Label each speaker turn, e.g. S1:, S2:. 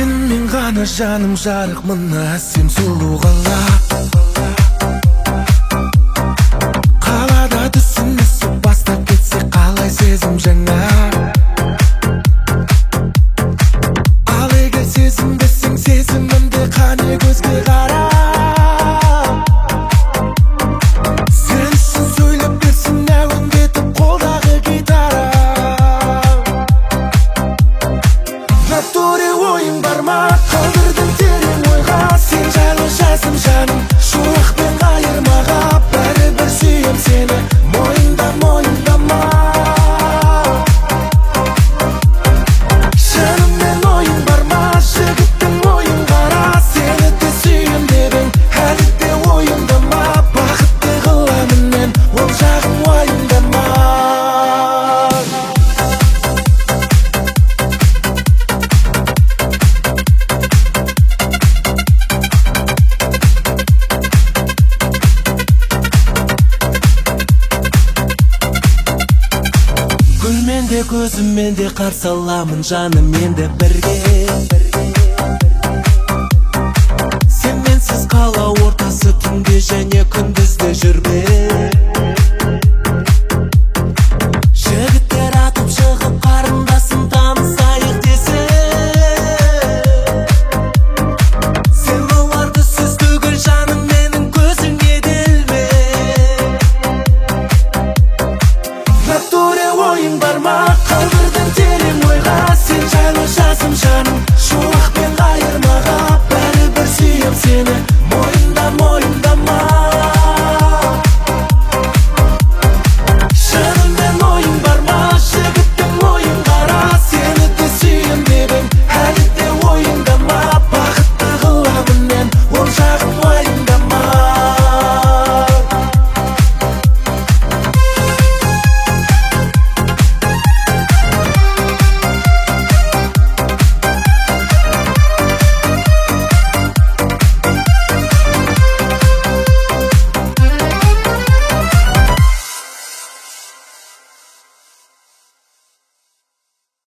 S1: Сенімен ғана жаным жарық, мына сен сұлу қала. Қалада түсінісіп бастап кетсе қалай сезім жаңа. Ал егер сезінбесең сезімімді қане көзге қара. Сен үшін сөйлеп берсін әуен кетіп қолдағы гитара. Натуре ойың бар ма? Қалдырдың терең ойға, сен жайлы жаздым жаным. Шуақпен қайырмаға, бәрібір сүйем сені. Мойындама. Жаныммен ойың бар ма? Жігіттің ойын қара. Сені де сүйем дедің, әлі де ойымда ма? Бақытты қыламын мен, ол жағын уайымдама. Гүлмен де көзіммен де қарсы аламын жаным енді бірге.